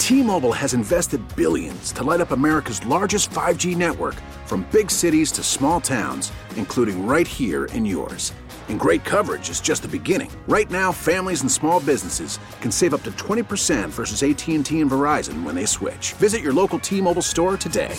T-Mobile has invested billions to light up America's largest 5G network, from big cities to small towns, including right here in yours. And great coverage is just the beginning. Right now, families and small businesses can save up to 20% versus AT&T and Verizon when they switch. Visit your local T-Mobile store today.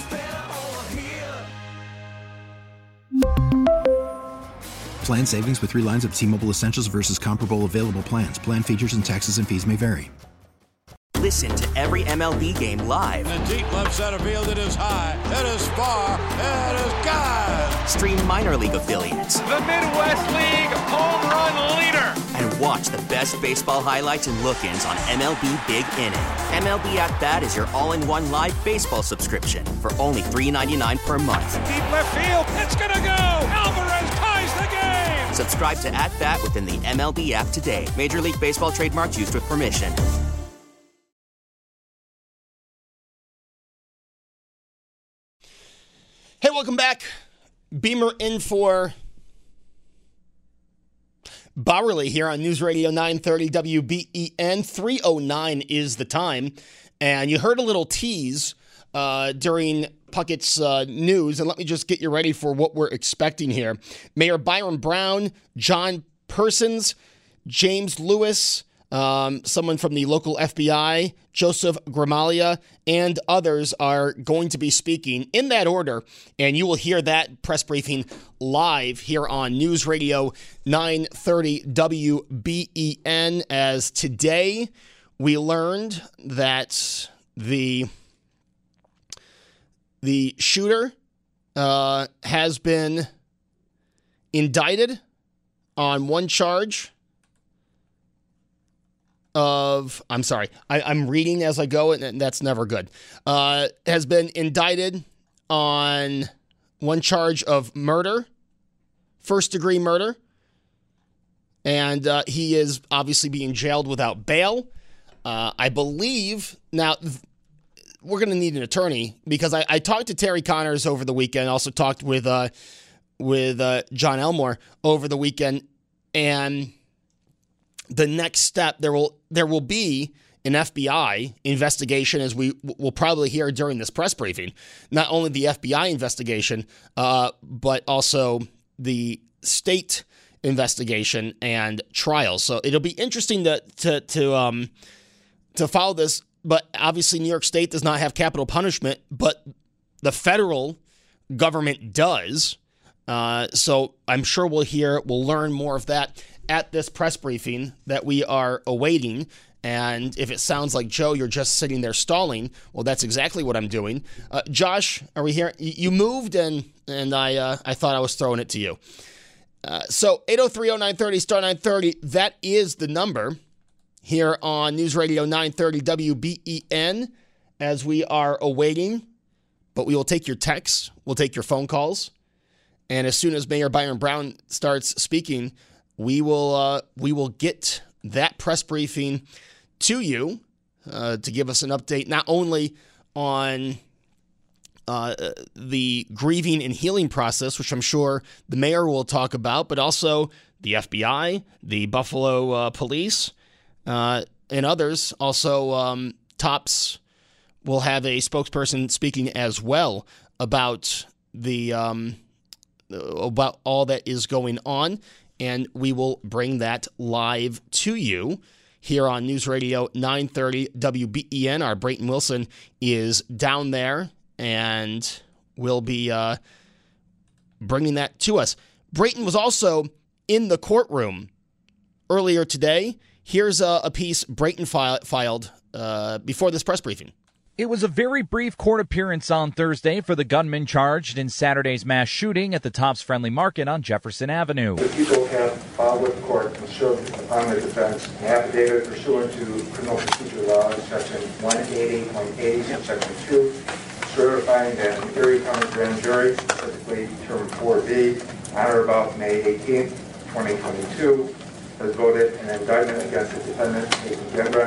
Plan savings with 3 lines of T-Mobile Essentials versus comparable available plans. Plan features and taxes and fees may vary. Listen to every MLB game live. In the deep left center field, it is high, it is far, it is gone. Stream minor league affiliates. The Midwest League home run leader. And watch the best baseball highlights and look-ins on MLB Big Inning. MLB At Bat is your all-in-one live baseball subscription for only $3.99 per month. Deep left field, it's gonna go. Alvarez ties the game. Subscribe to At Bat within the MLB app today. Major League Baseball trademarks used with permission. Hey, welcome back. Beamer in for Bowerly here on News Radio 930 WBEN. 3:09 is the time. And you heard a little tease during Puckett's news. And let me just get you ready for what we're expecting here. Mayor Byron Brown, John Persons, James Lewis, someone from the local FBI, Joseph Gramaglia, and others are going to be speaking in that order, and you will hear that press briefing live here on News Radio 930 WBEN, as today we learned that the shooter has been indicted on one charge of, I'm sorry, I'm reading as I go, and that's never good, has been indicted on one charge of murder, first-degree murder, and he is obviously being jailed without bail. I believe, now, we're going to need an attorney, because I talked to Terry Connors over the weekend, also talked with John Elmore over the weekend, and the next step, there will be an FBI investigation, as we will probably hear during this press briefing. Not only the FBI investigation, but also the state investigation and trial. So it'll be interesting to follow this. But obviously, New York State does not have capital punishment, but the federal government does. So I'm sure we'll learn more of that at this press briefing that we are awaiting. And if it sounds like, Joe, you're just sitting there stalling, well, that's exactly what I'm doing. Josh, are we here? You moved, and I thought I was throwing it to you. So 803-0930, star 930, that is the number here on News Radio 930 WBEN, as we are awaiting. But we will take your texts, we'll take your phone calls, and as soon as Mayor Byron Brown starts speaking, we will get that press briefing to you to give us an update, not only on the grieving and healing process, which I'm sure the mayor will talk about, but also the FBI, the Buffalo police, and others. Also, TOPS will have a spokesperson speaking as well about about all that is going on. And we will bring that live to you here on News Radio 930 WBEN. Our Brayton Wilson is down there and will be bringing that to us. Brayton was also in the courtroom earlier today. Here's a piece Brayton filed before this press briefing. It was a very brief court appearance on Thursday for the gunman charged in Saturday's mass shooting at the Tops Friendly Market on Jefferson Avenue. The people have filed with the court and showed upon their defense an affidavit pursuant to criminal procedure law, section 180.80, section 2, certifying that an Erie County grand jury, specifically term 4B, on or about May 18th, 2022, has voted an indictment against the defendant, Nathan Gengren,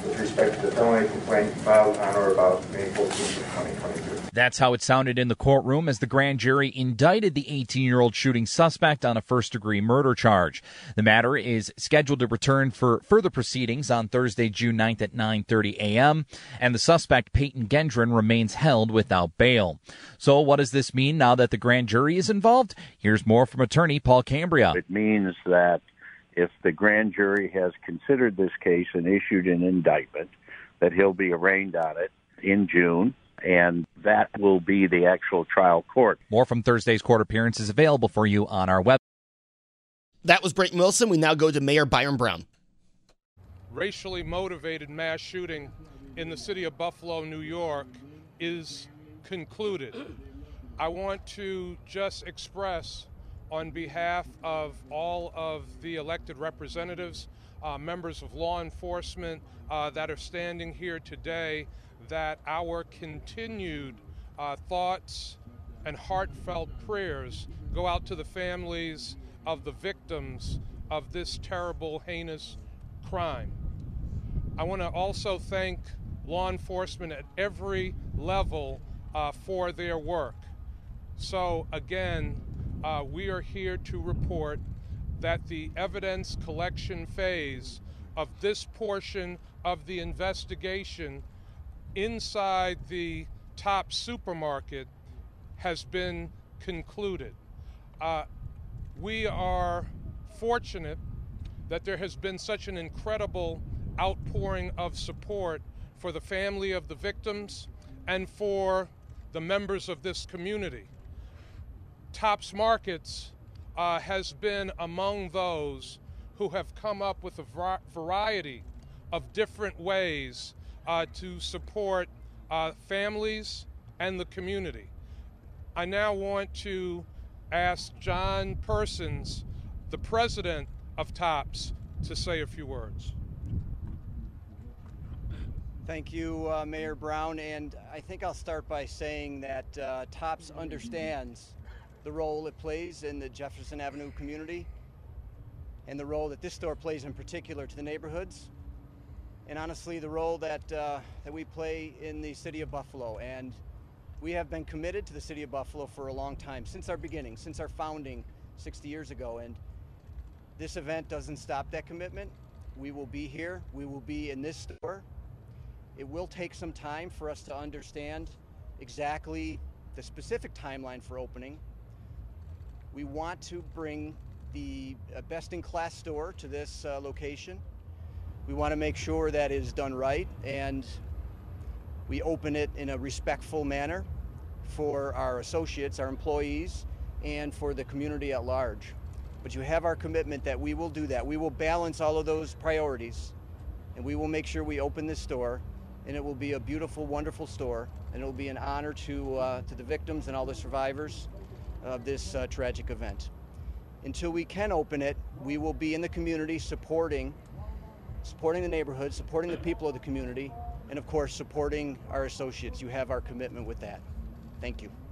with respect to the felony complaint filed on or about May 14th of 2022. That's how it sounded in the courtroom as the grand jury indicted the 18-year-old shooting suspect on a first-degree murder charge. The matter is scheduled to return for further proceedings on Thursday, June 9th at 9:30 a.m., and the suspect, Peyton Gendron, remains held without bail. So what does this mean now that the grand jury is involved? Here's more from attorney Paul Cambria. It means that if the grand jury has considered this case and issued an indictment, that he'll be arraigned on it in June, and that will be the actual trial court. More from Thursday's court appearance is available for you on our website. That was Brayton Wilson. We now go to Mayor Byron Brown. Racially motivated mass shooting in the city of Buffalo, New York is concluded. I want to just express on behalf of all of the elected representatives, members of law enforcement that are standing here today, that our continued thoughts and heartfelt prayers go out to the families of the victims of this terrible, heinous crime. I want to also thank law enforcement at every level for their work. So again, we are here to report that the evidence collection phase of this portion of the investigation inside the Tops supermarket has been concluded. We are fortunate that there has been such an incredible outpouring of support for the family of the victims and for the members of this community. Tops Markets has been among those who have come up with a variety of different ways to support families and the community. I now want to ask John Persons, the president of Tops, to say a few words. Thank you, Mayor Brown, and I think I'll start by saying that Tops understands the role it plays in the Jefferson Avenue community and the role that this store plays in particular to the neighborhoods, and honestly the role that we play in the city of Buffalo. And we have been committed to the city of Buffalo for a long time, since our beginning, since our founding 60 years ago, and this event doesn't stop that commitment. We will be here, we will be in this store. It will take some time for us to understand exactly the specific timeline for opening. We want to bring the best-in-class store to this location. We want to make sure that it is done right, and we open it in a respectful manner for our associates, our employees, and for the community at large. But you have our commitment that we will do that. We will balance all of those priorities, and we will make sure we open this store, and it will be a beautiful, wonderful store, and it will be an honor to the victims and all the survivors of this tragic event. Until we can open it, we will be in the community supporting the neighborhood, supporting the people of the community, and of course supporting our associates. You have our commitment with that. Thank you.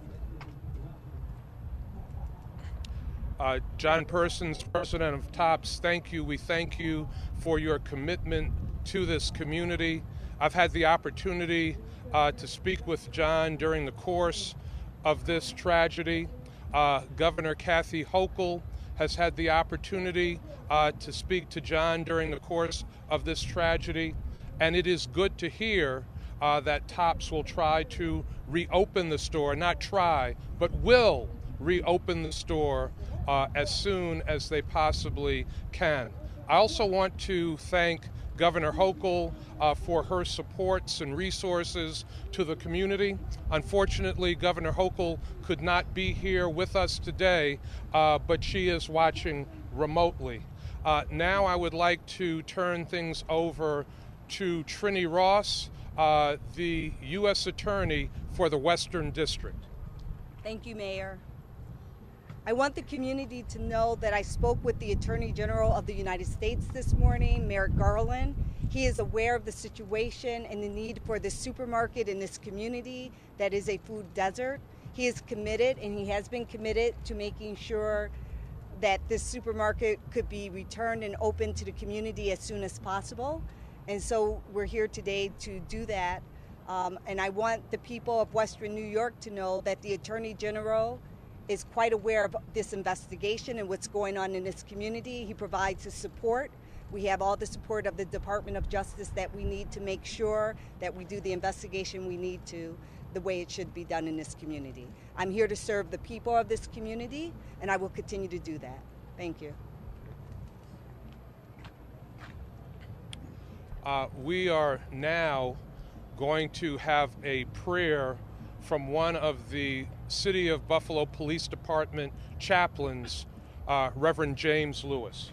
John Persons, president of Tops, thank you. We thank you for your commitment to this community. I've had the opportunity to speak with John during the course of this tragedy. Governor Kathy Hochul has had the opportunity to speak to John during the course of this tragedy, and it is good to hear that Tops will try to reopen the store, not try, but will reopen the store as soon as they possibly can. I also want to thank Governor Hochul for her supports and resources to the community. Unfortunately, Governor Hochul could not be here with us today, but she is watching remotely. Now I would like to turn things over to Trini Ross, the U.S. Attorney for the Western District. Thank you, Mayor. I want the community to know that I spoke with the Attorney General of the United States this morning, Merrick Garland. He is aware of the situation and the need for this supermarket in this community that is a food desert. He is committed, and he has been committed to making sure that this supermarket could be returned and open to the community as soon as possible. And so we're here today to do that. And I want the people of Western New York to know that the Attorney General is quite aware of this investigation and what's going on in this community. He provides his support. We have all the support of the Department of Justice that we need to make sure that we do the investigation we need to the way it should be done in this community. I'm here to serve the people of this community, and I will continue to do that. Thank you. We are now going to have a prayer from one of the City of Buffalo Police Department chaplains, Reverend James Lewis.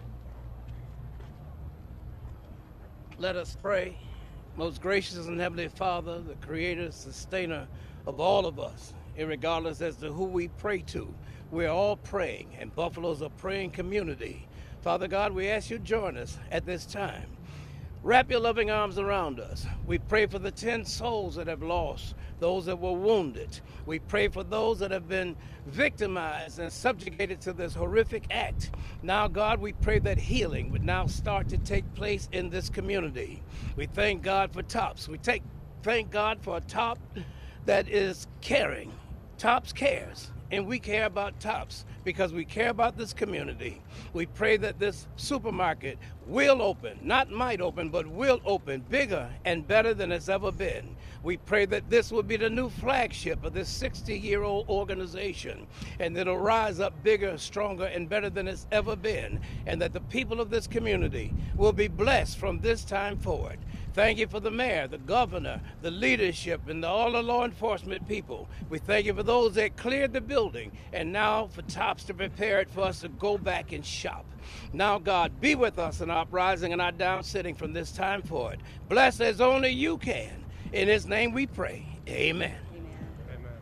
Let us pray. Most gracious and heavenly Father, the creator, sustainer of all of us, irregardless as to who we pray to, we're all praying, and Buffalo's a praying community. Father God, we ask you to join us at this time. Wrap your loving arms around us. We pray for the 10 souls that have lost, those that were wounded. We pray for those that have been victimized and subjugated to this horrific act. Now, God, we pray that healing would now start to take place in this community. We thank God for TOPS. We thank God for a TOP that is caring. TOPS cares, and we care about TOPS because we care about this community. We pray that this supermarket will open, not might open, but will open bigger and better than it's ever been. We pray that this will be the new flagship of this 60-year-old organization, and it'll rise up bigger, stronger, and better than it's ever been, and that the people of this community will be blessed from this time forward. Thank you for the mayor, the governor, the leadership, and all the law enforcement people. We thank you for those that cleared the building, and now for TOPS to prepare it for us to go back and shop. Now, God, be with us in our uprising and our down sitting from this time forward. Bless as only you can. In his name we pray. Amen. Amen.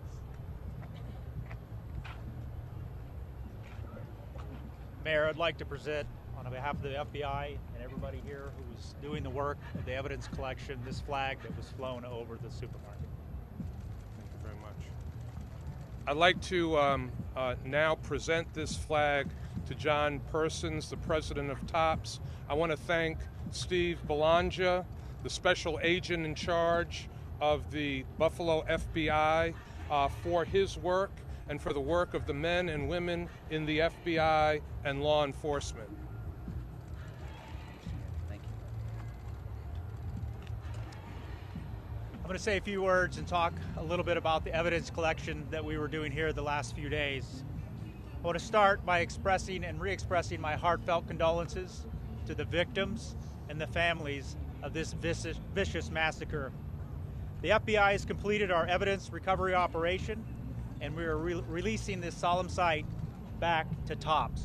Mayor, I'd like to present on behalf of the FBI and everybody here who's doing the work of the evidence collection, this flag that was flown over the supermarket. Thank you very much. I'd like to now present this flag to John Persons, the president of TOPS. I want to thank Steve Belongia, the special agent in charge of the Buffalo FBI, for his work and for the work of the men and women in the FBI and law enforcement. Thank you. I'm going to say a few words and talk a little bit about the evidence collection that we were doing here the last few days. I want to start by expressing and re-expressing my heartfelt condolences to the victims and the families of this vicious massacre. The FBI has completed our evidence recovery operation, and we are releasing this solemn site back to TOPS.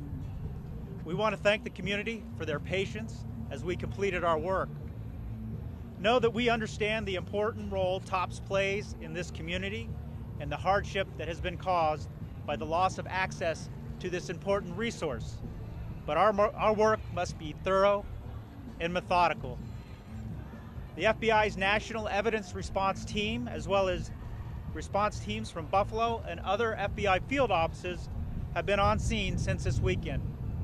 We want to thank the community for their patience as we completed our work. Know that we understand the important role TOPS plays in this community and the hardship that has been caused by the loss of access to this important resource. But our work must be thorough and methodical. The FBI's National Evidence Response Team, as well as response teams from Buffalo and other FBI field offices, have been on scene since this weekend.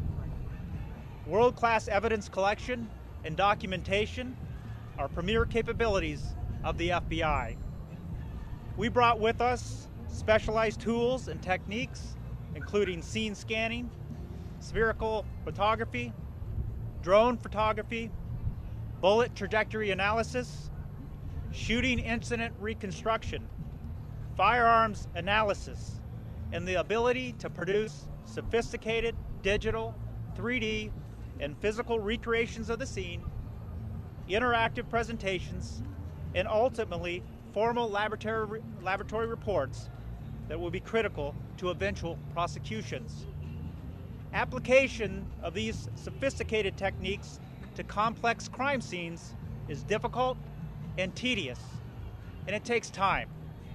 World-class evidence collection and documentation are premier capabilities of the FBI. We brought with us specialized tools and techniques, including scene scanning, spherical photography, drone photography, bullet trajectory analysis, shooting incident reconstruction, firearms analysis, and the ability to produce sophisticated digital, 3D, and physical recreations of the scene, interactive presentations, and ultimately formal laboratory reports that will be critical to eventual prosecutions. Application of these sophisticated techniques to complex crime scenes is difficult and tedious, and it takes time.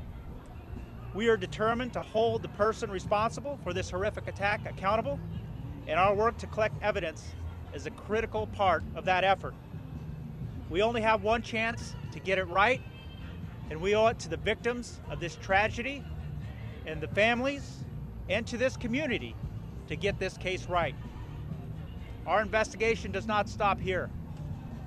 We are determined to hold the person responsible for this horrific attack accountable, and our work to collect evidence is a critical part of that effort. We only have one chance to get it right, and we owe it to the victims of this tragedy and the families and to this community to get this case right. Our investigation does not stop here.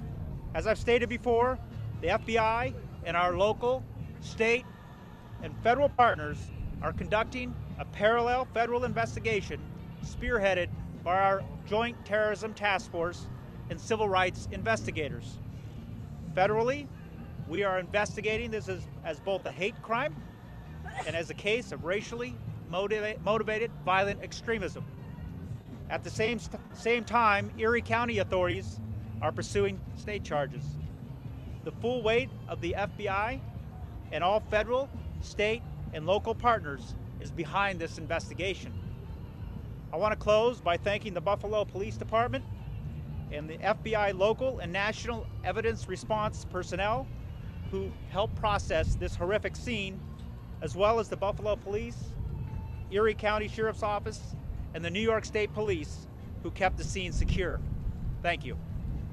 As I've stated before, the FBI and our local, state, and federal partners are conducting a parallel federal investigation spearheaded by our Joint Terrorism Task Force and civil rights investigators. Federally, we are investigating this as both a hate crime and as a case of racially motivated violent extremism. At the same time, Erie County authorities are pursuing state charges. The full weight of the FBI and all federal, state, and local partners is behind this investigation. I want to close by thanking the Buffalo Police Department and the FBI local and national evidence response personnel who helped process this horrific scene, as well as the Buffalo Police, Erie County Sheriff's Office, and the New York State Police who kept the scene secure. Thank you.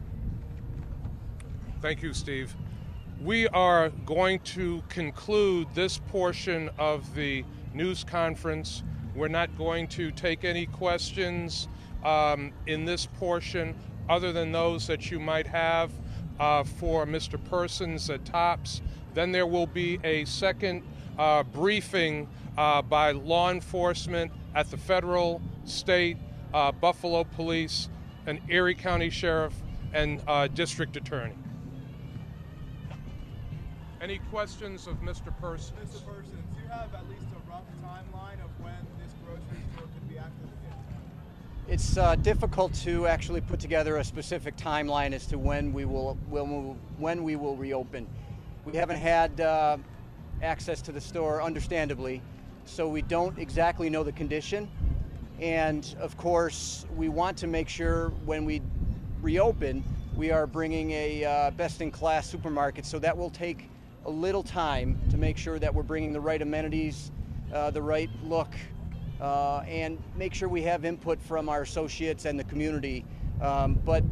Thank you, Steve. We are going to conclude this portion of the news conference. We're not going to take any questions in this portion other than those that you might have for Mr. Persons at TOPS. Then there will be a second briefing by law enforcement at the federal, state, Buffalo Police, and Erie County Sheriff and District Attorney. Any questions of Mr. Persons? Mr. Persons, do you have at least a rough timeline of when this grocery store could be active again? It's difficult to actually put together a specific timeline as to when we will reopen. We haven't had access to the store, understandably, so we don't exactly know the condition. And of course, we want to make sure when we reopen, we are bringing a best-in-class supermarket, so that will take a little time to make sure that we're bringing the right amenities, the right look, and make sure we have input from our associates and the community. But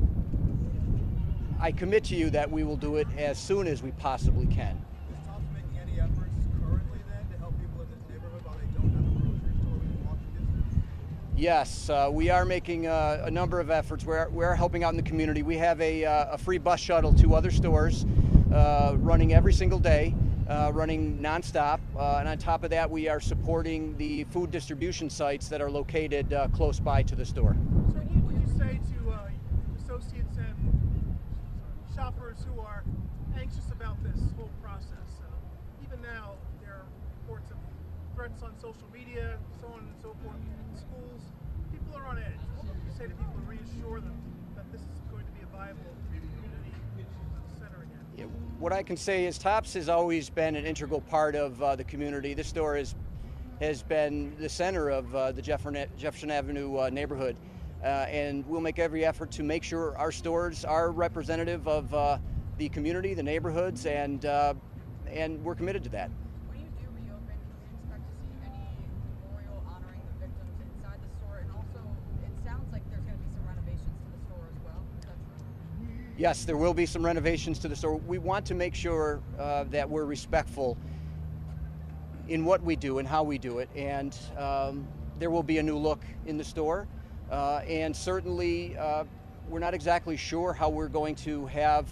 I commit to you that we will do it as soon as we possibly can. Is TOPS making any efforts currently then to help people in this neighborhood while they don't have a grocery store within walking distance? Yes, we are making a number of efforts. We're helping out in the community. We have a free bus shuttle to other stores running every single day, running nonstop. And on top of that, we are supporting the food distribution sites that are located close by to the store. So what would you say to associates and shoppers who are anxious about this whole process? Even now, there are reports of threats on social media, so on and so forth, in schools. People are on edge. What would you say to people to reassure them that this is going to be a viable community center again? Yeah, what I can say is TOPS has always been an integral part of the community. This store has been the center of the Jefferson Avenue neighborhood. And we'll make every effort to make sure our stores are representative of the community, the neighborhoods, and we're committed to that. When you do reopen, can we expect to see any memorial honoring the victims inside the store? And also, it sounds like there's going to be some renovations to the store as well. Yes, there will be some renovations to the store. We want to make sure that we're respectful in what we do and how we do it, and there will be a new look in the store. And certainly, we're not exactly sure how we're going to have,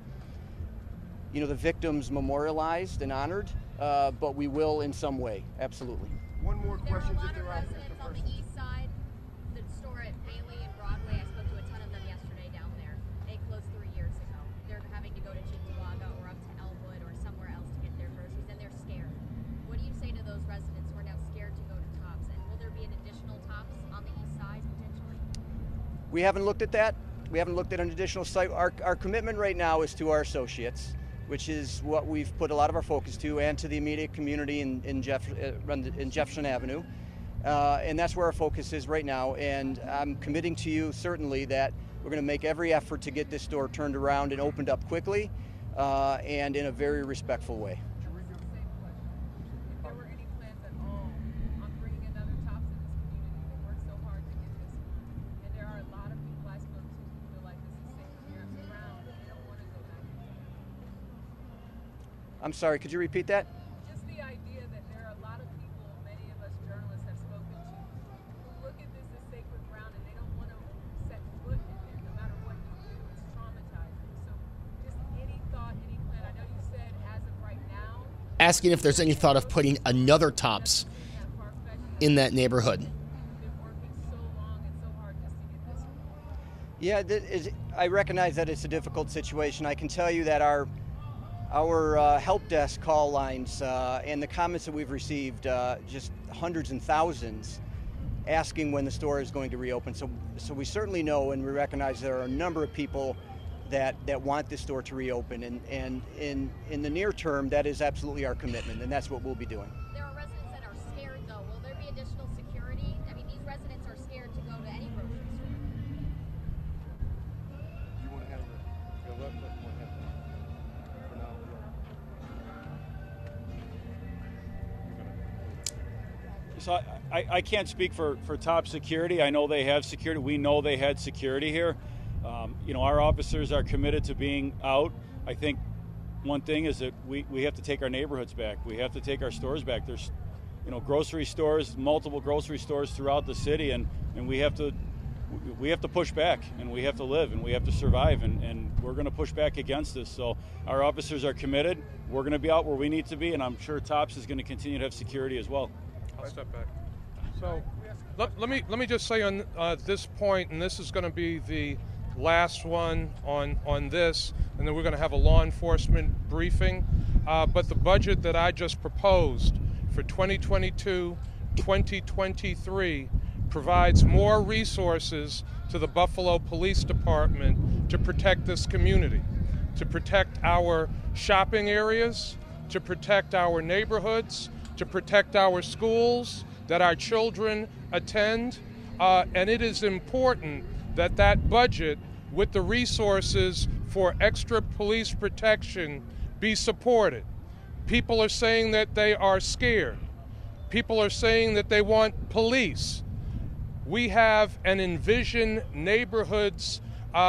the victims memorialized and honored, but we will in some way, absolutely. One more question. There are a lot of residents on the east side. The store at Bailey and Broadway, I spoke to a ton of them yesterday down there. They closed 3 years ago. They're having to go to Cheektowaga or up to Elwood or somewhere else to get their groceries, and they're scared. What do you say to those residents who are now scared to go to TOPS? And will there be an additional TOPS on the east side potentially? We haven't looked at that. We haven't looked at an additional site. Our commitment right now is to our associates, which is what we've put a lot of our focus to, and to the immediate community in Jefferson Avenue. And that's where our focus is right now. And I'm committing to you certainly that we're going to make every effort to get this store turned around and opened up quickly and in a very respectful way. I'm sorry, could you repeat that? Just the idea that there are a lot of people, many of us journalists have spoken to, who look at this as sacred ground and they don't want to set foot in there no matter what you do. It's traumatizing. So asking if there's any thought of putting another Tops in that neighborhood. Yeah, I recognize that it's a difficult situation. I can tell you that our help desk call lines and the comments that we've received, just hundreds and thousands, asking when the store is going to reopen. So we certainly know and we recognize there are a number of people that want this store to reopen, and in the near term, that is absolutely our commitment, and that's what we'll be doing. There are residents that are scared, though. Will there be additional security? I mean, these residents are scared to go to any grocery store. You want to have the left one have that for now? So I can't speak for Top Security. I know they have security. We know they had security here. Our officers are committed to being out. I think one thing is that we have to take our neighborhoods back. We have to take our stores back. There's, grocery stores, multiple grocery stores throughout the city, and we have to push back, and we have to live, and we have to survive, and we're going to push back against this. So our officers are committed. We're going to be out where we need to be, and I'm sure Tops is going to continue to have security as well. I'll step back. So let me just say on this point, and this is going to be the last one on this, and then we're going to have a law enforcement briefing. But the budget that I just proposed for 2022-2023 provides more resources to the Buffalo Police Department to protect this community, to protect our shopping areas, to protect our neighborhoods, to protect our schools that our children attend. And it is important that that budget with the resources for extra police protection be supported. People are saying that they are scared. People are saying that they want police. We have an Envision Neighborhoods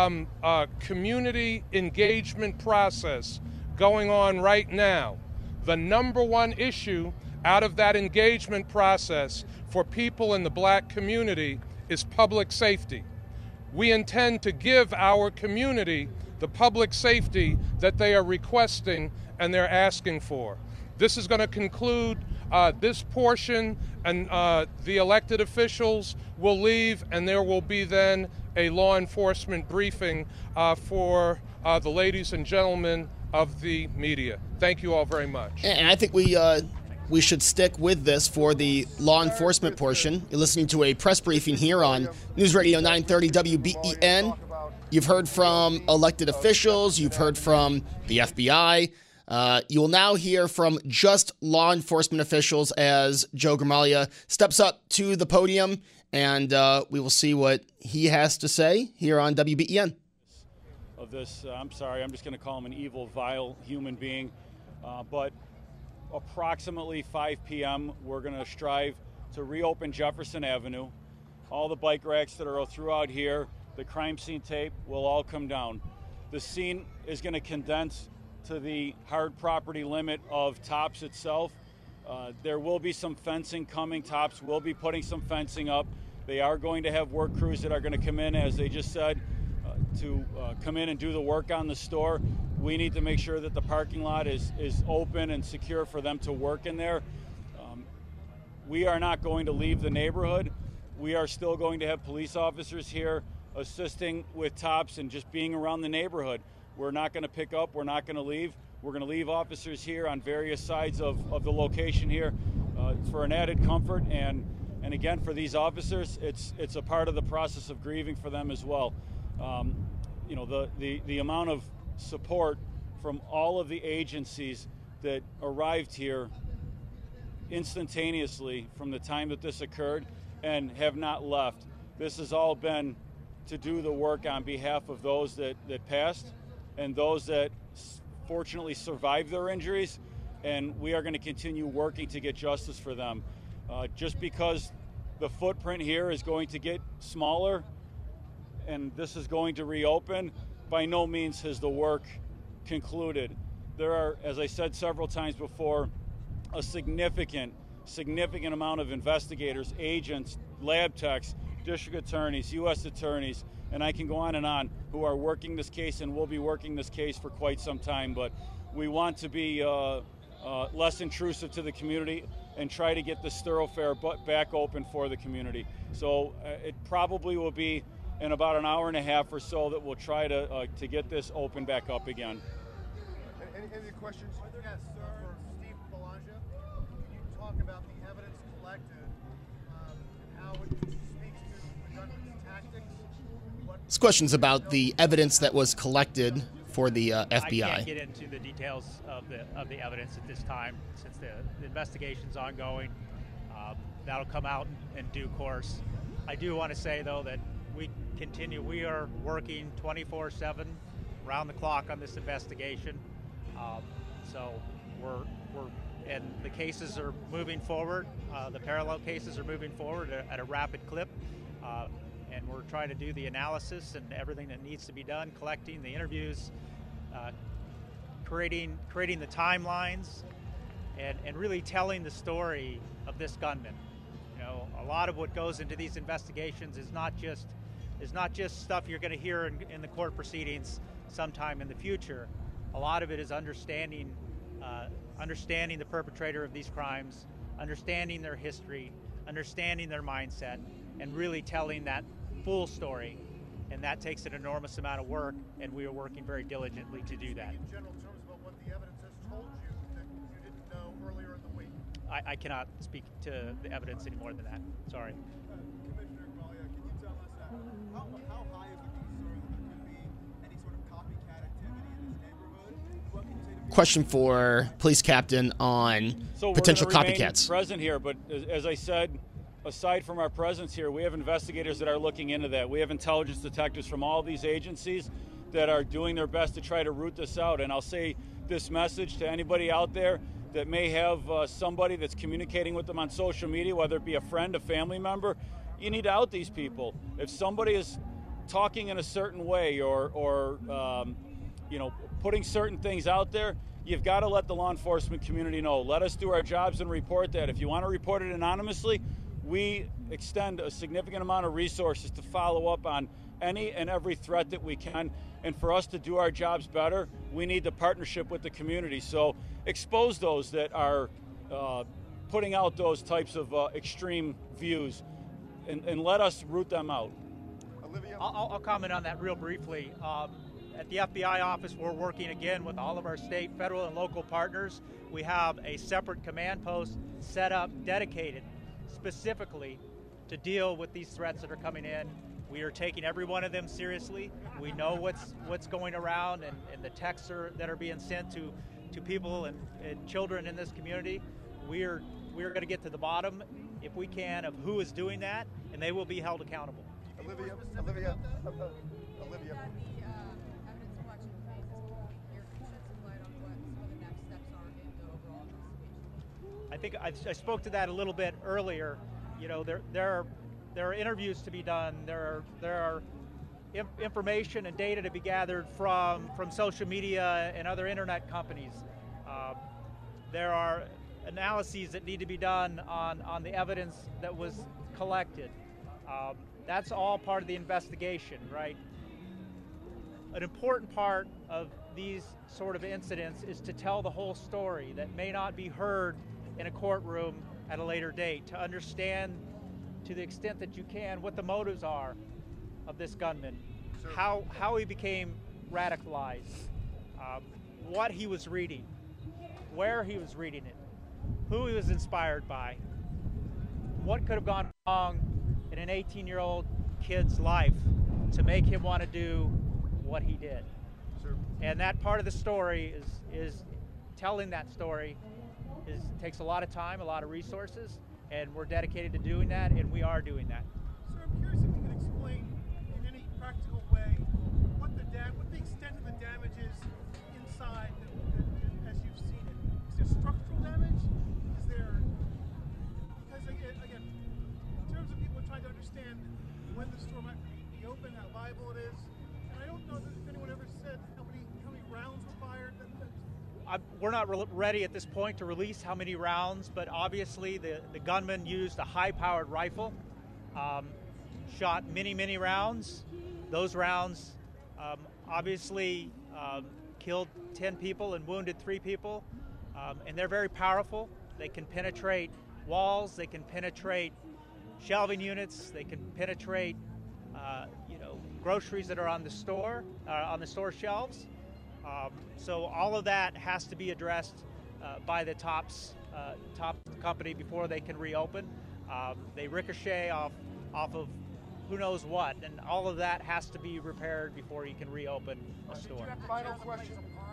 community engagement process going on right now. The number one issue out of that engagement process for people in the black community is public safety. We intend to give our community the public safety that they are requesting and they're asking for. This is going to conclude this portion, and the elected officials will leave, and there will be then a law enforcement briefing for the ladies and gentlemen of the media. Thank you all very much. And I think we should stick with this for the law enforcement portion. You're listening to a press briefing here on News Radio 930 WBEN. You've heard from elected officials. You've heard from the FBI. You will now hear from just law enforcement officials as Joe Gramaglia steps up to the podium, and we will see what he has to say here on WBEN. Of this, I'm sorry, I'm just going to call him an evil, vile human being, but approximately 5 p.m., we're going to strive to reopen Jefferson Avenue. All the bike racks that are throughout here, the crime scene tape will all come down. The scene is going to condense to the hard property limit of Tops itself. There will be some fencing coming. Tops will be putting some fencing up. They are going to have work crews that are going to come in, as they just said, to come in and do the work on the store. We need to make sure that the parking lot is open and secure for them to work in there. We are not going to leave the neighborhood. We are still going to have police officers here assisting with Tops and just being around the neighborhood. We're not going to pick up. We're not going to leave. We're going to leave officers here on various sides of the location here for an added comfort. And again, for these officers, it's a part of the process of grieving for them as well. The amount of support from all of the agencies that arrived here instantaneously from the time that this occurred and have not left. This has all been to do the work on behalf of those that passed and those that fortunately survived their injuries, and we are going to continue working to get justice for them. Just because the footprint here is going to get smaller and this is going to reopen, by no means has the work concluded. There are, as I said several times before, a significant amount of investigators, agents, lab techs, district attorneys, U.S. attorneys, and I can go on, who are working this case and will be working this case for quite some time. But we want to be less intrusive to the community, and try to get this thoroughfare back open for the community. So it probably will be in about an hour and a half or so that we'll try to get this open back up again. Any questions? Yes, for Steve Belanger. Can you talk about the evidence collected and how it speaks to the gunman's tactics? This question's about the evidence that was collected for the FBI. I can't get into the details of the evidence at this time since the investigation's ongoing. That'll come out in due course. I do want to say, though, that we are working 24/7 around the clock on this investigation. So and the cases are moving forward. The parallel cases are moving forward at a rapid clip. And we're trying to do the analysis and everything that needs to be done, collecting the interviews, creating the timelines, and really telling the story of this gunman. You know, a lot of what goes into these investigations is not just stuff you're going to hear in the court proceedings sometime in the future. A lot of it is understanding the perpetrator of these crimes, understanding their history, understanding their mindset, and really telling that full story. And that takes an enormous amount of work, and we are working very diligently to do that. In general terms about what the evidence has told you that you didn't know earlier in the week. I cannot speak to the evidence any more than that. Sorry. Commissioner Gallia, can you tell us how high is the concern that there could be any sort of copycat activity in this neighborhood? What can you say to Question for Police Captain on potential we're gonna copycats. Remain present here, but as I said, aside from our presence here, we have investigators that are looking into that. We have intelligence detectives from all these agencies that are doing their best to try to root this out. And I'll say this message to anybody out there that may have somebody that's communicating with them on social media, whether it be a friend, a family member. You need to out these people. If somebody is talking in a certain way or putting certain things out there, you've got to let the law enforcement community know. Let us do our jobs and report that. If you want to report it anonymously, we extend a significant amount of resources to follow up on any and every threat that we can. And for us to do our jobs better, we need the partnership with the community. So expose those that are putting out those types of extreme views and let us root them out. Olivia? I'll comment on that real briefly. At the FBI office, we're working again with all of our state, federal, and local partners. We have a separate command post set up, dedicated specifically to deal with these threats that are coming in. We are taking every one of them seriously. We know what's going around and the texts that are being sent to people and children in this community. We're going to get to the bottom, if we can, of who is doing that, and they will be held accountable. Olivia. I think I spoke to that a little bit earlier. You know, there are interviews to be done. There are information and data to be gathered from social media and other internet companies. There are analyses that need to be done on the evidence that was collected. That's all part of the investigation, right? An important part of these sort of incidents is to tell the whole story that may not be heard in a courtroom at a later date, to understand to the extent that you can what the motives are of this gunman, how he became radicalized, what he was reading, where he was reading it, who he was inspired by, what could have gone wrong in an 18-year-old kid's life to make him want to do what he did. Sure. And that part of the story is telling that story takes a lot of time, a lot of resources, and we're dedicated to doing that, and we are doing that. Sir, I'm curious if you could explain in any practical way what the extent of the damage is inside as you've seen it. Is there structural damage? Is there, because again, in terms of people trying to understand when the store might be open, how viable it is, and I don't know if anyone ever said how many rounds were fired. We're not ready at this point to release how many rounds, but obviously the gunman used a high-powered rifle, shot many rounds. Those rounds obviously killed 10 people and wounded 3 people. And they're very powerful. They can penetrate walls, they can penetrate shelving units, they can penetrate groceries that are on the store shelves. So all of that has to be addressed by the top company before they can reopen. They ricochet off of who knows what, and all of that has to be repaired before you can reopen a store. Final question.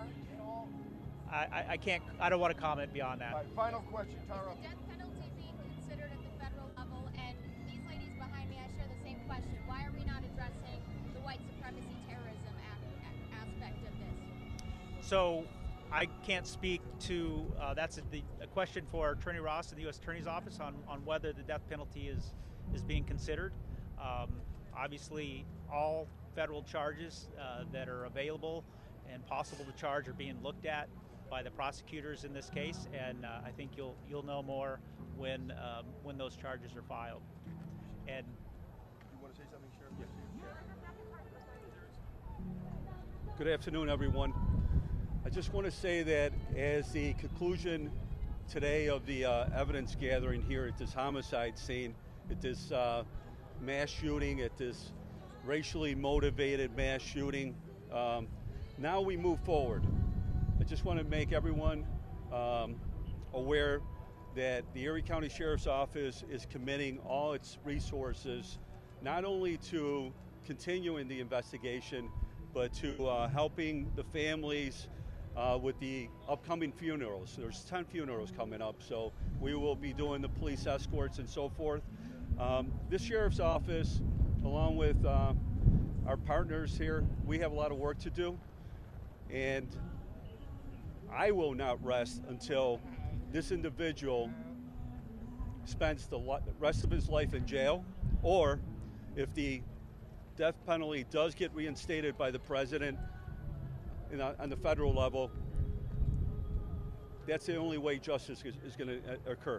I can't. I don't want to comment beyond that. Right, final question, Tara. Is the death penalty being considered at the federal level? And these ladies behind me, I share the same question. Why are we not addressing the white supremacy terrorism aspect of this? So I can't speak to that's a question for Attorney Ross in the U.S. Attorney's Office on whether the death penalty is being considered. Obviously, all federal charges that are available and possible to charge are being looked at by the prosecutors in this case, and I think you'll know more when those charges are filed. And you want to say something, Sheriff? Yes. Good afternoon, everyone. I just want to say that as the conclusion today of the evidence gathering here at this homicide scene, at this mass shooting, at this racially motivated mass shooting, now we move forward. I just want to make everyone aware that the Erie County Sheriff's Office is committing all its resources not only to continuing the investigation, but to helping the families with the upcoming funerals. There's 10 funerals coming up, so we will be doing the police escorts and so forth. This Sheriff's Office, along with our partners here, we have a lot of work to do, and I will not rest until this individual spends the rest of his life in jail, or if the death penalty does get reinstated by the president on the federal level, that's the only way justice is going to occur.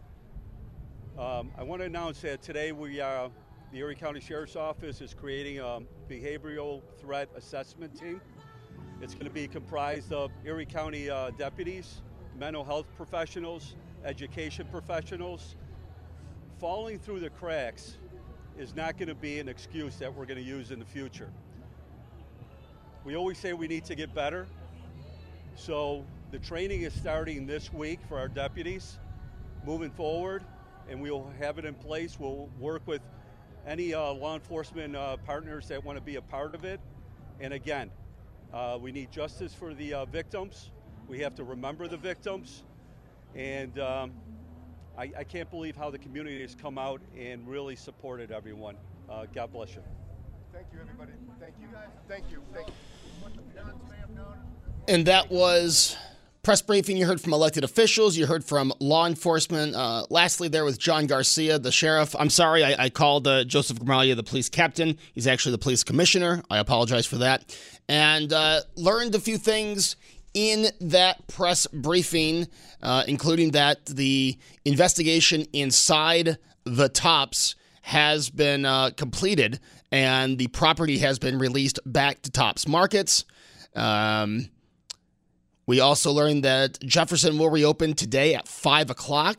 I want to announce that today the Erie County Sheriff's Office is creating a behavioral threat assessment team. It's going to be comprised of Erie County deputies, mental health professionals, education professionals. Falling through the cracks is not going to be an excuse that we're going to use in the future. We always say we need to get better. So the training is starting this week for our deputies moving forward, and we'll have it in place. We'll work with any law enforcement partners that want to be a part of it. And again, we need justice for the victims. We have to remember the victims. And I can't believe how the community has come out and really supported everyone. God bless you. Thank you, everybody. Thank you, guys. Thank you. Thank you. And that was press briefing. You heard from elected officials. You heard from law enforcement. Lastly, there was John Garcia, the sheriff. I'm sorry, I called Joseph Gramalia the police captain. He's actually the police commissioner. I apologize for that. And learned a few things in that press briefing, including that the investigation inside the Tops has been completed and the property has been released back to Tops Markets. We also learned that Jefferson will reopen today at 5 o'clock.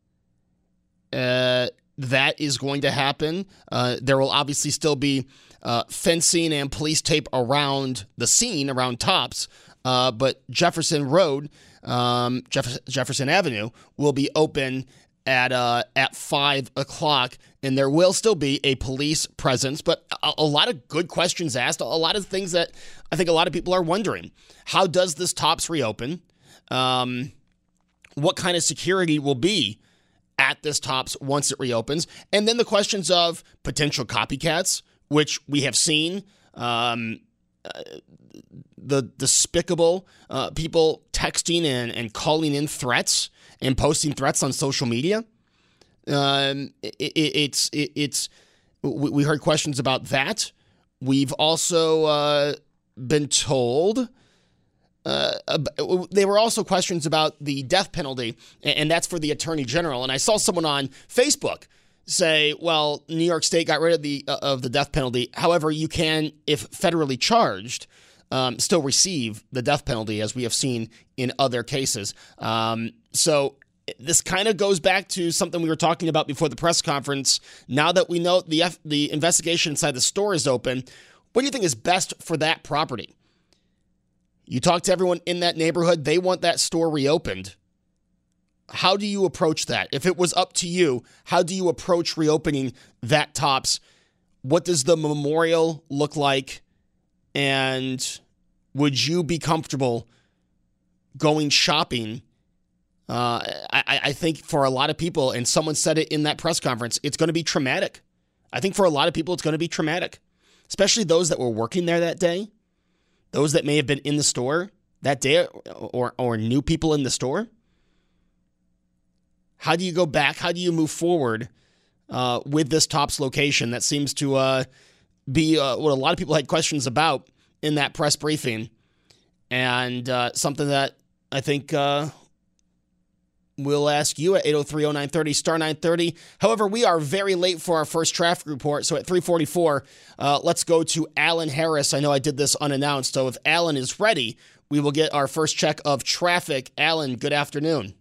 That is going to happen. There will obviously still be fencing and police tape around the scene, around Tops, but Jefferson Road, Jefferson Avenue, will be open at 5 o'clock, and there will still be a police presence, but a lot of good questions asked, a lot of things that I think a lot of people are wondering. How does this Tops reopen? What kind of security will be at this Tops once it reopens? And then the questions of potential copycats, which we have seen, the despicable people texting and calling in threats and posting threats on social media. We heard questions about that. We've also been told there were also questions about the death penalty, and that's for the Attorney General. And I saw someone on Facebook say, well, New York State got rid of the death penalty. However, you can, if federally charged, still receive the death penalty, as we have seen in other cases. So this kind of goes back to something we were talking about before the press conference. Now that we know the investigation inside the store is open, what do you think is best for that property? You talk to everyone in that neighborhood, they want that store reopened. How do you approach that? If it was up to you, how do you approach reopening that Tops? What does the memorial look like? And would you be comfortable going shopping? I think for a lot of people, and someone said it in that press conference, it's going to be traumatic. I think for a lot of people, it's going to be traumatic, especially those that were working there that day, those that may have been in the store that day or knew people in the store. How do you go back? How do you move forward with this Tops location that seems to be what a lot of people had questions about in that press briefing, and something that I think we'll ask you at 803-0930, star 930. However, we are very late for our first traffic report, so at 3:44, let's go to Alan Harris. I know I did this unannounced, so if Alan is ready, we will get our first check of traffic. Alan, good afternoon.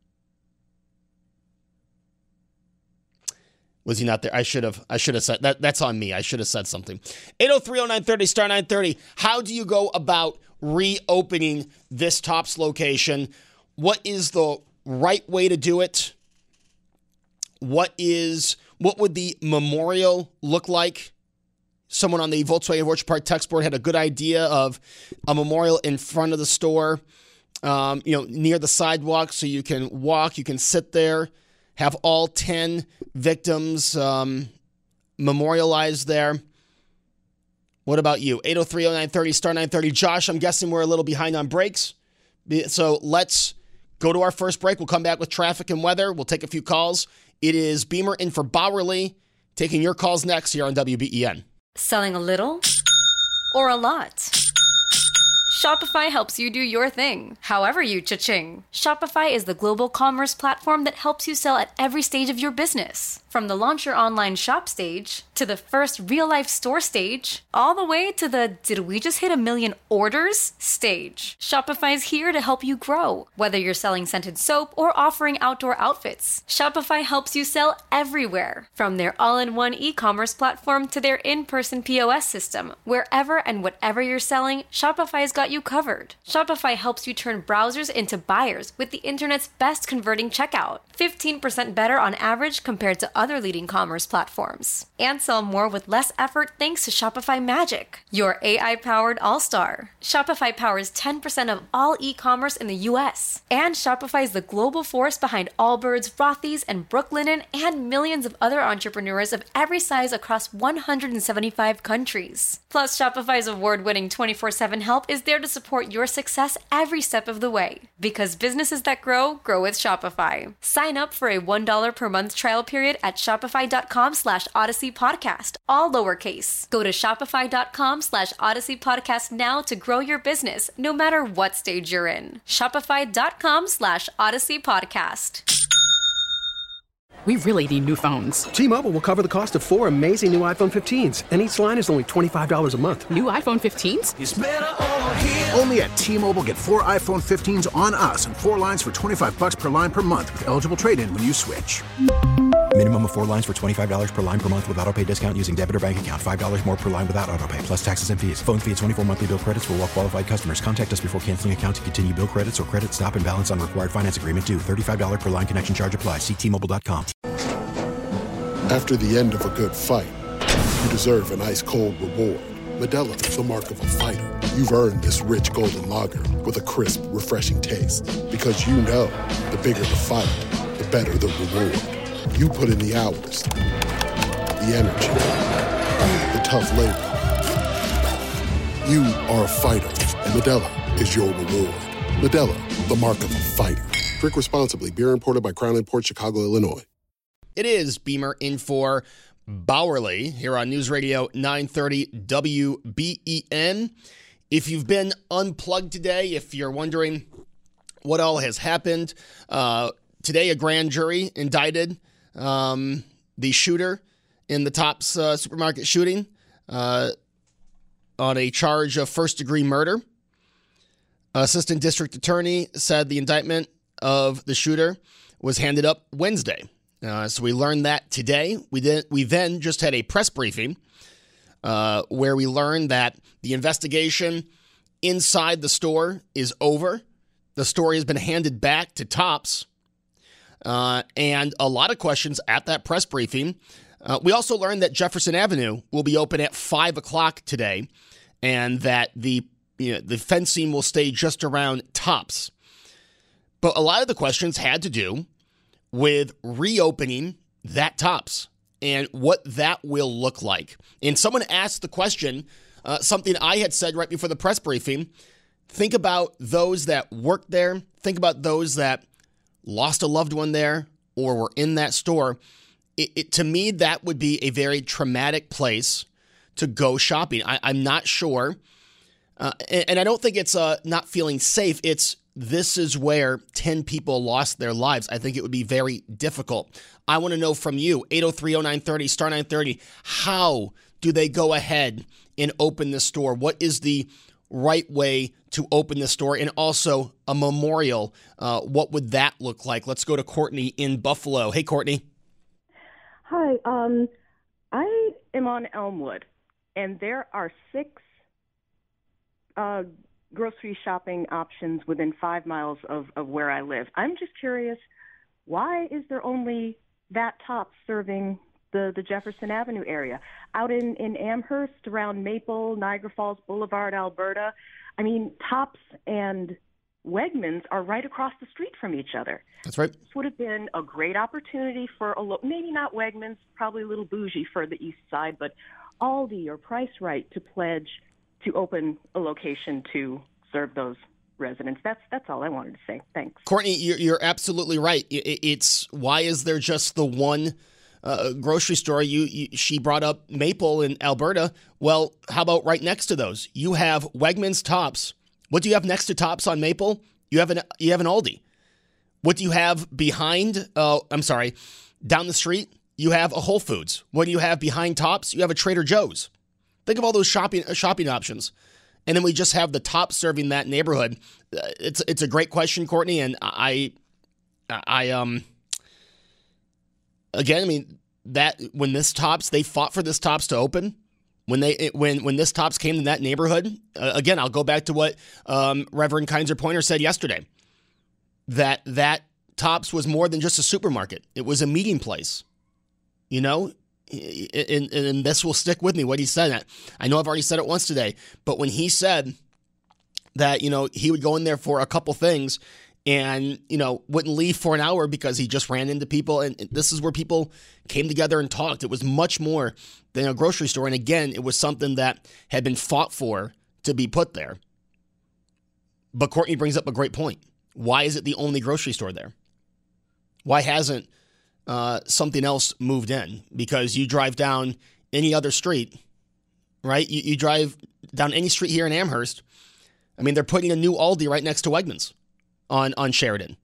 Was he not there? I should have said that. That's on me. I should have said something. 803-0930, star 930. How do you go about reopening this Tops location? What is the right way to do it? What would the memorial look like? Someone on the Volkswagen Orchard Park text board had a good idea of a memorial in front of the store, near the sidewalk, so you can walk, you can sit there, have all 10 victims memorialized there. What about you? 803-0930, star 930. Josh, I'm guessing we're a little behind on breaks. So let's go to our first break. We'll come back with traffic and weather. We'll take a few calls. It is Beamer in for Bowerly, taking your calls next here on WBEN. Selling a little or a lot? Shopify helps you do your thing, however you cha-ching. Shopify is the global commerce platform that helps you sell at every stage of your business. From the launch your online shop stage, to the first real-life store stage, all the way to the did we just hit 1 million orders stage. Shopify's here to help you grow. Whether you're selling scented soap or offering outdoor outfits, Shopify helps you sell everywhere. From their all-in-one e-commerce platform to their in-person POS system, wherever and whatever you're selling, Shopify's got you covered. Shopify helps you turn browsers into buyers with the internet's best converting checkout. 15% better on average compared to other leading commerce platforms. And sell more with less effort thanks to Shopify Magic, your AI-powered all-star. Shopify powers 10% of all e-commerce in the U.S. And Shopify is the global force behind Allbirds, Rothy's, and Brooklinen, and millions of other entrepreneurs of every size across 175 countries. Plus, Shopify's award-winning 24/7 help is there to support your success every step of the way. Because businesses that grow with Shopify. Sign up for a $1 per month trial period at shopify.com/Odyssey Podcast, all lowercase. Go to shopify.com/Odyssey Podcast now to grow your business, no matter what stage you're in. Shopify.com/Odyssey Podcast. We really need new phones. T-Mobile will cover the cost of 4 amazing new iPhone 15s, and each line is only $25 a month. New iPhone 15s? It's better over here. Only at T-Mobile, get 4 iPhone 15s on us and 4 lines for $25 per line per month with eligible trade-in when you switch. Minimum of 4 lines for $25 per line per month with autopay discount using debit or bank account. $5 more per line without autopay, plus taxes and fees. Phone fee at 24 monthly bill credits for well-qualified customers. Contact us before canceling account to continue bill credits or credit stop and balance on required finance agreement due. $35 per line connection charge applies. See T-Mobile.com. After the end of a good fight, you deserve an ice-cold reward. Modelo is the mark of a fighter. You've earned this rich golden lager with a crisp, refreshing taste. Because you know, the bigger the fight, the better the reward. You put in the hours, the energy, the tough labor. You are a fighter, and Modelo is your reward. Modelo, the mark of a fighter. Drink responsibly. Beer imported by Crown Imports, Chicago, Illinois. It is Beamer in for Bowerly here on News Radio 930 WBEN. If you've been unplugged today, if you're wondering what all has happened, today a grand jury indicted the shooter in the Tops supermarket shooting. on a charge of first-degree murder. Assistant District Attorney said the indictment of the shooter was handed up Wednesday. So we learned that today. We then just had a press briefing where we learned that the investigation inside the store is over. The story has been handed back to Tops. And a lot of questions at that press briefing. We also learned that Jefferson Avenue will be open at 5 o'clock today, and that the fencing will stay just around Tops. But a lot of the questions had to do with reopening that Tops and what that will look like. And someone asked the question, something I had said right before the press briefing. Think about those that worked there. Think about those that lost a loved one there or were in that store. To me, that would be a very traumatic place to go shopping. I'm not sure. And I don't think it's not feeling safe. This is where 10 people lost their lives. I think it would be very difficult. I want to know from you, 803-0930, star 930, how do they go ahead and open the store? What is the right way to open the store? And also a memorial, what would that look like? Let's go to Courtney in Buffalo. Hey, Courtney. Hi, I am on Elmwood, and there are 6 grocery shopping options within 5 miles of where I live. I'm just curious, why is there only that Tops serving the Jefferson Avenue area? Out in Amherst, around Maple, Niagara Falls Boulevard, Alberta, I mean, Tops and Wegmans are right across the street from each other. That's right. This would have been a great opportunity for maybe not Wegmans, probably a little bougie for the east side, but Aldi or Price Right to pledge to open a location to serve those residents. That's all I wanted to say. Thanks. Courtney, you're absolutely right. It's why is there just the one grocery store? She brought up Maple in Alberta. Well, how about right next to those? You have Wegmans, Tops. What do you have next to Tops on Maple? You have an Aldi. What do you have behind? Down the street, you have a Whole Foods. What do you have behind Tops? You have a Trader Joe's. Think of all those shopping options. And then we just have the Tops serving that neighborhood. It's a great question, Courtney. And that when this Tops, they fought for this Tops to open. When this Tops came to that neighborhood, again, I'll go back to what Reverend Kinzer Pointer said yesterday. That Tops was more than just a supermarket. It was a meeting place. You know, and this will stick with me, what he said. I know I've already said it once today, but when he said that, he would go in there for a couple things and, wouldn't leave for an hour because he just ran into people. And this is where people came together and talked. It was much more than a grocery store. And again, it was something that had been fought for to be put there. But Courtney brings up a great point. Why is it the only grocery store there? Why hasn't something else moved in? Because you drive down any other street, right? You drive down any street here in Amherst. I mean, they're putting a new Aldi right next to Wegmans on Sheridan.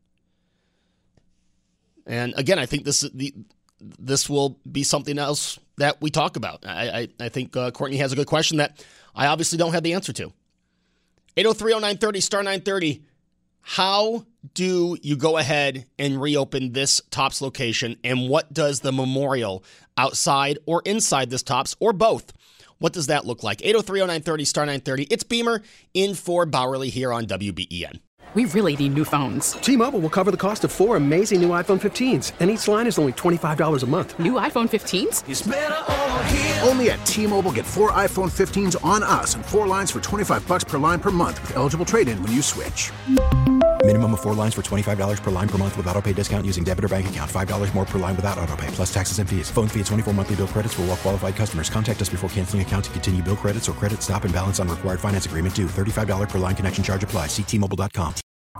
And again, I think this will be something else that we talk about. I think Courtney has a good question that I obviously don't have the answer to. 803-0930, star 930. How do you go ahead and reopen this Tops location, and what does the memorial outside or inside this Tops, or both, what does that look like? 803-0930, star 930. It's Beamer in for Bowerly here on WBEN. We really need new phones. T-Mobile will cover the cost of 4 amazing new iPhone 15s, and each line is only $25 a month. New iPhone 15s? It's better over here. Only at T-Mobile, get 4 iPhone 15s on us and 4 lines for $25 per line per month with eligible trade-in when you switch. Minimum of 4 lines for $25 per line per month with autopay discount using debit or bank account. $5 more per line without autopay, plus taxes and fees. Phone fee at 24 monthly bill credits for well-qualified customers. Contact us before canceling account to continue bill credits or credit stop and balance on required finance agreement due. $35 per line connection charge applies. See T-Mobile.com.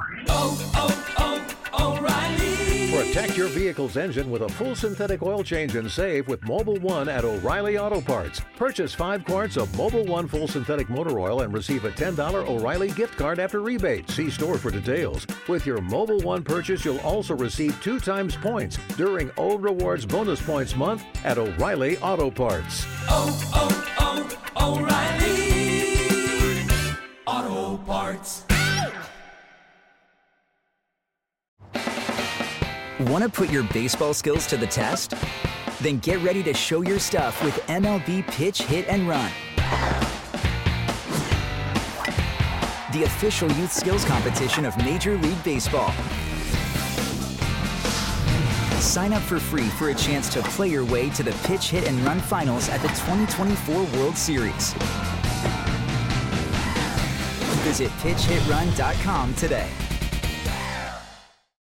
O'Reilly. Protect your vehicle's engine with a full synthetic oil change and save with Mobil 1 at O'Reilly Auto Parts. Purchase 5 quarts of Mobil 1 full synthetic motor oil and receive a $10 O'Reilly gift card after rebate. See store for details. With your Mobil 1 purchase, you'll also receive 2 times points during O Rewards Bonus Points Month at O'Reilly Auto Parts. O'Reilly. Want to put your baseball skills to the test? Then get ready to show your stuff with MLB Pitch, Hit, and Run. The official youth skills competition of Major League Baseball. Sign up for free for a chance to play your way to the Pitch, Hit, and Run finals at the 2024 World Series. Visit pitchhitrun.com today.